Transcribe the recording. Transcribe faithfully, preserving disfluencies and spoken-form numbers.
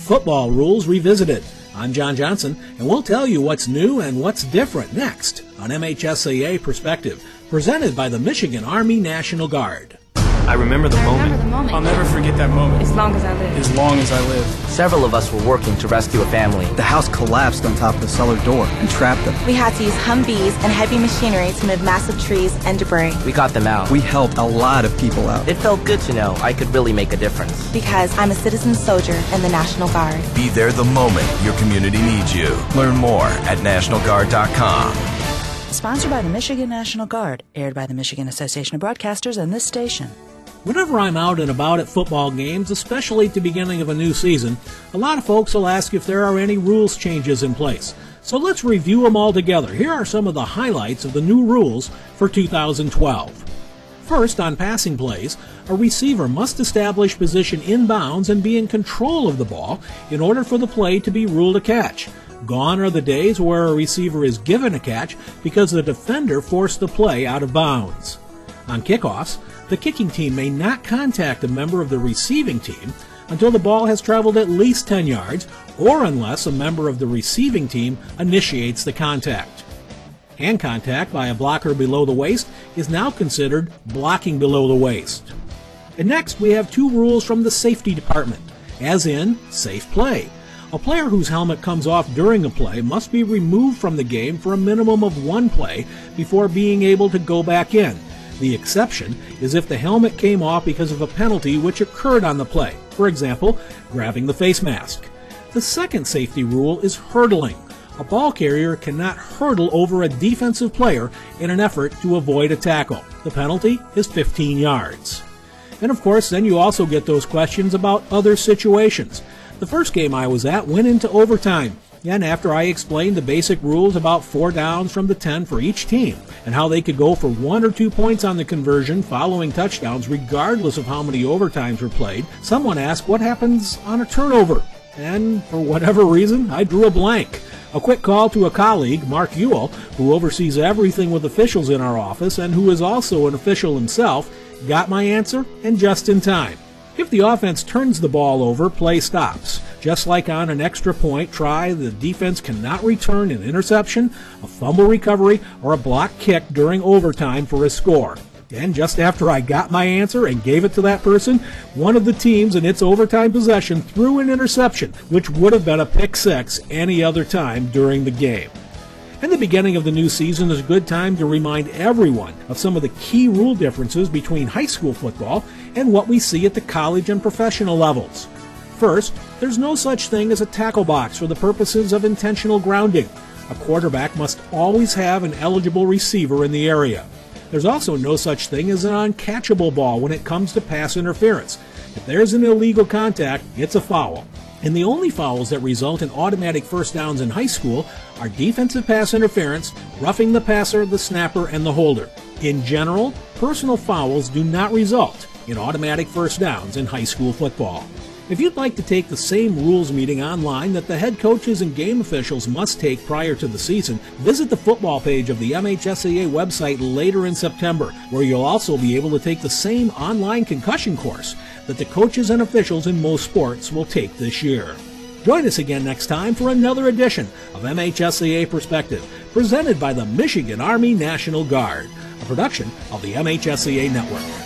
Football Rules Revisited. I'm John Johnson, and we'll tell you what's new and what's different next on M H S A A Perspective, presented by the Michigan Army National Guard. I remember the I moment. remember the moment. I'll never forget that moment. As long as I live. As long as I live. Several of us were working to rescue a family. The house collapsed on top of the cellar door and trapped them. We had to use Humvees and heavy machinery to move massive trees and debris. We got them out. We helped a lot of people out. It felt good to know I could really make a difference. Because I'm a citizen soldier in the National Guard. Be there the moment your community needs you. Learn more at national guard dot com. Sponsored by the Michigan National Guard, aired by the Michigan Association of Broadcasters and this station. Whenever I'm out and about at football games, especially at the beginning of a new season, a lot of folks will ask if there are any rules changes in place. So let's review them all together. Here are some of the highlights of the new rules for two thousand twelve. First, on passing plays, a receiver must establish position inbounds and be in control of the ball in order for the play to be ruled a catch. Gone are the days where a receiver is given a catch because the defender forced the play out of bounds. On kickoffs, the kicking team may not contact a member of the receiving team until the ball has traveled at least ten yards or unless a member of the receiving team initiates the contact. Hand contact by a blocker below the waist is now considered blocking below the waist. And next, we have two rules from the safety department, as in safe play. A player whose helmet comes off during a play must be removed from the game for a minimum of one play before being able to go back in. The exception is if the helmet came off because of a penalty which occurred on the play, for example, grabbing the face mask. The second safety rule is hurdling. A ball carrier cannot hurdle over a defensive player in an effort to avoid a tackle. The penalty is fifteen yards. And of course, then you also get those questions about other situations. The first game I was at went into overtime. And after I explained the basic rules about four downs from the ten for each team and how they could go for one or two points on the conversion following touchdowns regardless of how many overtimes were played, someone asked what happens on a turnover. And for whatever reason, I drew a blank. A quick call to a colleague, Mark Ewell, who oversees everything with officials in our office and who is also an official himself, got my answer, and just in time. If the offense turns the ball over, play stops. Just like on an extra point try, the defense cannot return an interception, a fumble recovery, or a block kick during overtime for a score. And just after I got my answer and gave it to that person, one of the teams in its overtime possession threw an interception, which would have been a pick six any other time during the game. And the beginning of the new season is a good time to remind everyone of some of the key rule differences between high school football and what we see at the college and professional levels. First, there's no such thing as a tackle box for the purposes of intentional grounding. A quarterback must always have an eligible receiver in the area. There's also no such thing as an uncatchable ball when it comes to pass interference. If there's an illegal contact, it's a foul. And the only fouls that result in automatic first downs in high school are defensive pass interference, roughing the passer, the snapper, and the holder. In general, personal fouls do not result in automatic first downs in high school football. If you'd like to take the same rules meeting online that the head coaches and game officials must take prior to the season, visit the football page of the M H S A A website later in September, where you'll also be able to take the same online concussion course that the coaches and officials in most sports will take this year. Join us again next time for another edition of M H S A A Perspective, presented by the Michigan Army National Guard, a production of the M H S A A Network.